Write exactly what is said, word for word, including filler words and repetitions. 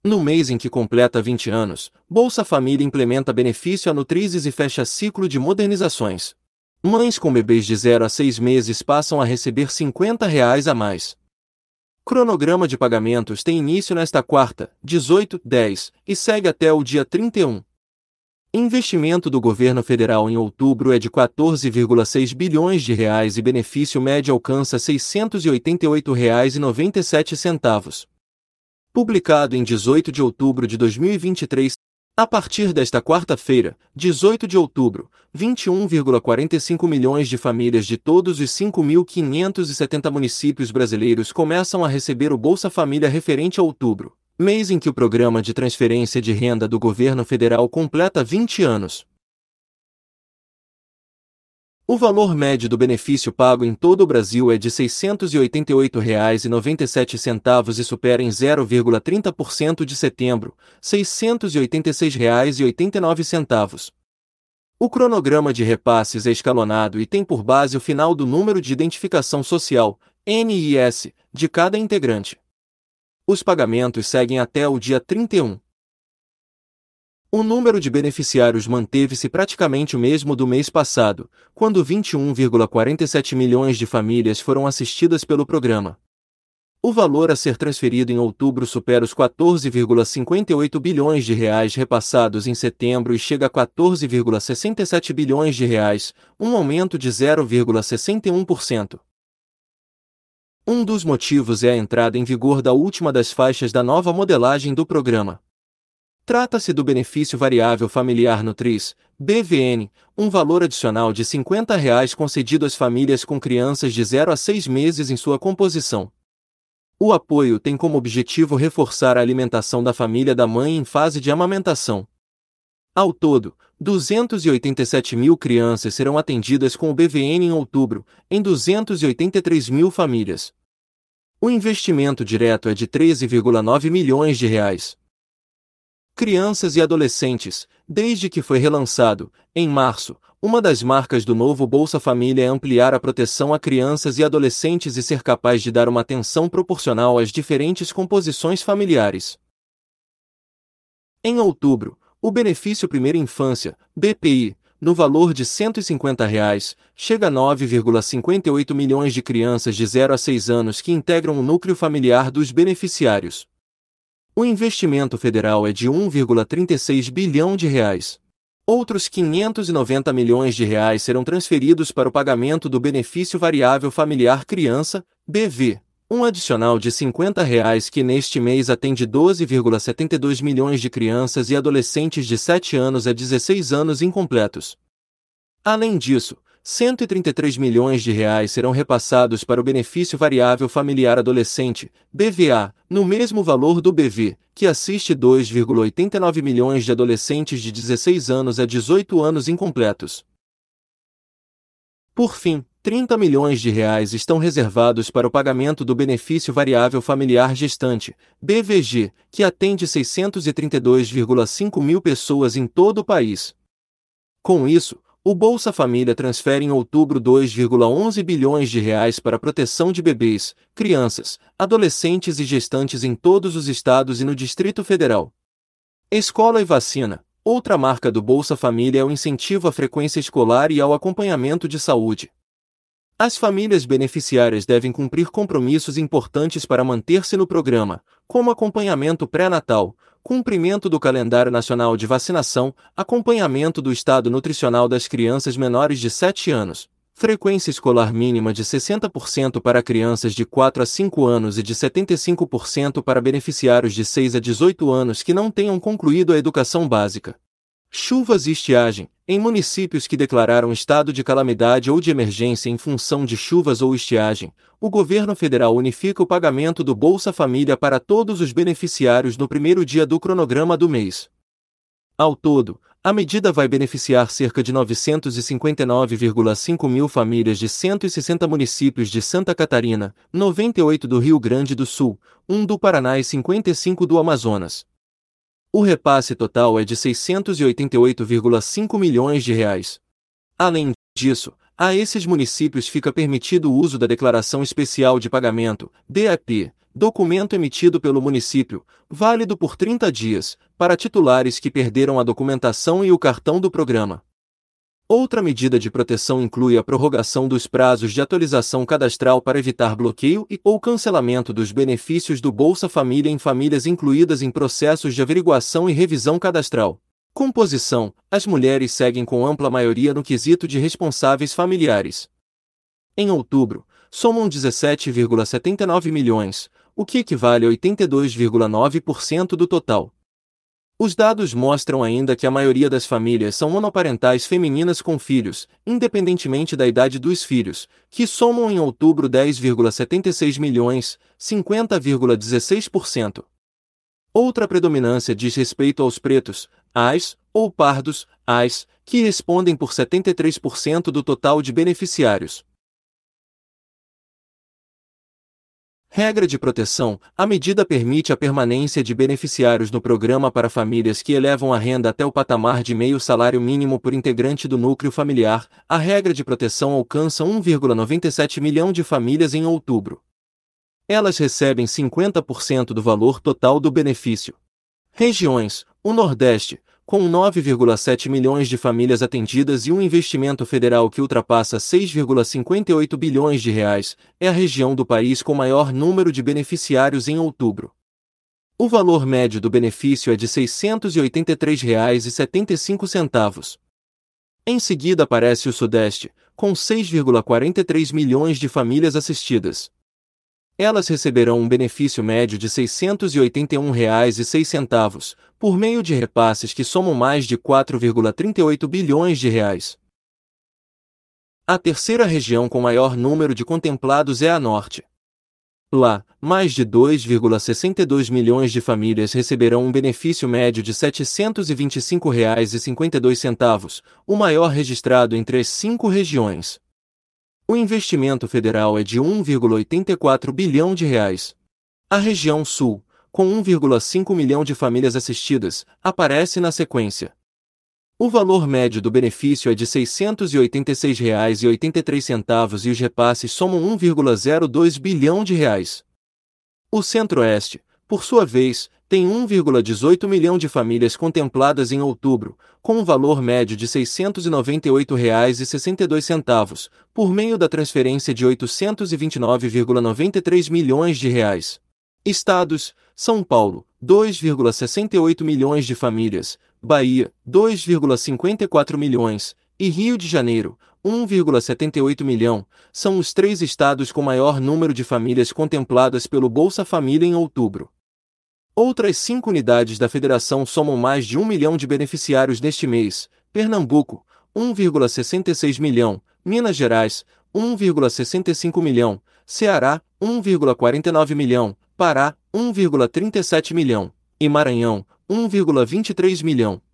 No mês em que completa vinte anos, Bolsa Família implementa benefício a nutrizes e fecha ciclo de modernizações. Mães com bebês de zero a seis meses passam a receber cinquenta reais a mais. Cronograma de pagamentos tem início nesta quarta, dezoito, dez, e segue até o dia trinta e um. Investimento do governo federal em outubro é de quatorze vírgula seis bilhões de reais e benefício médio alcança seiscentos e oitenta e oito reais e noventa e sete centavos. Publicado em dezoito de outubro de dois mil e vinte e três, a partir desta quarta-feira, dezoito de outubro, vinte e um vírgula quarenta e cinco milhões de famílias de todos os cinco mil quinhentos e setenta municípios brasileiros começam a receber o Bolsa Família referente a outubro, mês em que o programa de transferência de renda do governo federal completa vinte anos. O valor médio do benefício pago em todo o Brasil é de seiscentos e oitenta e oito reais e noventa e sete centavos e supera em zero vírgula trinta por cento de setembro, seiscentos e oitenta e seis reais e oitenta e nove centavos. O cronograma de repasses é escalonado e tem por base o final do número de identificação social, N I S, de cada integrante. Os pagamentos seguem até o dia trinta e um. O número de beneficiários manteve-se praticamente o mesmo do mês passado, quando vinte e um vírgula quarenta e sete milhões de famílias foram assistidas pelo programa. O valor a ser transferido em outubro supera os quatorze vírgula cinquenta e oito bilhões de reais repassados em setembro e chega a quatorze vírgula sessenta e sete bilhões de reais, um aumento de zero vírgula sessenta e um por cento. Um dos motivos é a entrada em vigor da última das faixas da nova modelagem do programa. Trata-se do benefício variável familiar Nutris, B V N, um valor adicional de cinquenta reais concedido às famílias com crianças de zero a seis meses em sua composição. O apoio tem como objetivo reforçar a alimentação da família da mãe em fase de amamentação. Ao todo, duzentas e oitenta e sete mil crianças serão atendidas com o B V N em outubro, em duzentas e oitenta e três mil famílias. O investimento direto é de treze vírgula nove milhões de reais. Crianças e adolescentes, desde que foi relançado, em março, uma das marcas do novo Bolsa Família é ampliar a proteção a crianças e adolescentes e ser capaz de dar uma atenção proporcional às diferentes composições familiares. Em outubro, o benefício Primeira Infância, B P I, no valor de cento e cinquenta reais, chega a nove vírgula cinquenta e oito milhões de crianças de zero a seis anos que integram o núcleo familiar dos beneficiários. O investimento federal é de um vírgula trinta e seis bilhão de reais. Outros quinhentos e noventa milhões de reais serão transferidos para o pagamento do benefício variável familiar criança, B V, um adicional de cinquenta reais que neste mês atende doze vírgula setenta e dois milhões de crianças e adolescentes de sete anos a dezesseis anos incompletos. Além disso, cento e trinta e três milhões de reais serão repassados para o benefício variável familiar adolescente, B V A, no mesmo valor do B V, que assiste dois vírgula oitenta e nove milhões de adolescentes de dezesseis anos a dezoito anos incompletos. Por fim, trinta milhões de reais estão reservados para o pagamento do benefício variável familiar gestante, B V G, que atende seiscentos e trinta e dois vírgula cinco mil pessoas em todo o país. Com isso, o Bolsa Família transfere em outubro dois vírgula onze bilhões de reais para a proteção de bebês, crianças, adolescentes e gestantes em todos os estados e no Distrito Federal. Escola e vacina. Outra marca do Bolsa Família é o incentivo à frequência escolar e ao acompanhamento de saúde. As famílias beneficiárias devem cumprir compromissos importantes para manter-se no programa, como acompanhamento pré-natal, cumprimento do calendário nacional de vacinação, acompanhamento do estado nutricional das crianças menores de sete anos, frequência escolar mínima de sessenta por cento para crianças de quatro a cinco anos e de setenta e cinco por cento para beneficiários de seis a dezoito anos que não tenham concluído a educação básica. Chuvas e estiagem. Em municípios que declararam estado de calamidade ou de emergência em função de chuvas ou estiagem, o governo federal unifica o pagamento do Bolsa Família para todos os beneficiários no primeiro dia do cronograma do mês. Ao todo, a medida vai beneficiar cerca de novecentos e cinquenta e nove vírgula cinco mil famílias de cento e sessenta municípios de Santa Catarina, noventa e oito do Rio Grande do Sul, um do Paraná e cinquenta e cinco do Amazonas. O repasse total é de seiscentos e oitenta e oito vírgula cinco milhões de reais. Além disso, a esses municípios fica permitido o uso da Declaração Especial de Pagamento, D A P, documento emitido pelo município, válido por trinta dias, para titulares que perderam a documentação e o cartão do programa. Outra medida de proteção inclui a prorrogação dos prazos de atualização cadastral para evitar bloqueio e ou cancelamento dos benefícios do Bolsa Família em famílias incluídas em processos de averiguação e revisão cadastral. Composição: as mulheres seguem com ampla maioria no quesito de responsáveis familiares. Em outubro, somam dezessete vírgula setenta e nove milhões, o que equivale a oitenta e dois vírgula nove por cento do total. Os dados mostram ainda que a maioria das famílias são monoparentais femininas com filhos, independentemente da idade dos filhos, que somam em outubro dez vírgula setenta e seis milhões, cinquenta vírgula dezesseis por cento. Outra predominância diz respeito aos pretos, ais, ou pardos, ais, que respondem por setenta e três por cento do total de beneficiários. Regra de proteção: a medida permite a permanência de beneficiários no programa para famílias que elevam a renda até o patamar de meio salário mínimo por integrante do núcleo familiar. A regra de proteção alcança um vírgula noventa e sete milhão de famílias em outubro. Elas recebem cinquenta por cento do valor total do benefício. Regiões: o Nordeste, com nove vírgula sete milhões de famílias atendidas e um investimento federal que ultrapassa seis vírgula cinquenta e oito bilhões de reais, é a região do país com maior número de beneficiários em outubro. O valor médio do benefício é de seiscentos e oitenta e três reais e setenta e cinco centavos. Em seguida aparece o Sudeste, com seis vírgula quarenta e três milhões de famílias assistidas. Elas receberão um benefício médio de seiscentos e oitenta e um reais e seis centavos, por meio de repasses que somam mais de quatro vírgula trinta e oito bilhões de reais. A terceira região com maior número de contemplados é a Norte. Lá, mais de dois vírgula sessenta e dois milhões de famílias receberão um benefício médio de setecentos e vinte e cinco reais e cinquenta e dois centavos, o maior registrado entre as cinco regiões. O investimento federal é de um vírgula oitenta e quatro bilhão de reais. A região Sul, com um vírgula cinco milhão de famílias assistidas, aparece na sequência. O valor médio do benefício é de seiscentos e oitenta e seis reais e oitenta e três centavos e os repasses somam um vírgula zero dois bilhão de reais. O Centro-Oeste, por sua vez, tem um vírgula dezoito milhão de famílias contempladas em outubro, com um valor médio de seiscentos e noventa e oito reais e sessenta e dois centavos, por meio da transferência de oitocentos e vinte e nove vírgula noventa e três milhões de reais. Estados: São Paulo, dois vírgula sessenta e oito milhões de famílias, Bahia, dois vírgula cinquenta e quatro milhões, e Rio de Janeiro, um vírgula setenta e oito milhão, são os três estados com maior número de famílias contempladas pelo Bolsa Família em outubro. Outras cinco unidades da federação somam mais de um milhão de beneficiários neste mês: Pernambuco, um vírgula sessenta e seis milhão, Minas Gerais, um vírgula sessenta e cinco milhão, Ceará, um vírgula quarenta e nove milhão, Pará, um vírgula trinta e sete milhão, e Maranhão, um vírgula vinte e três milhão.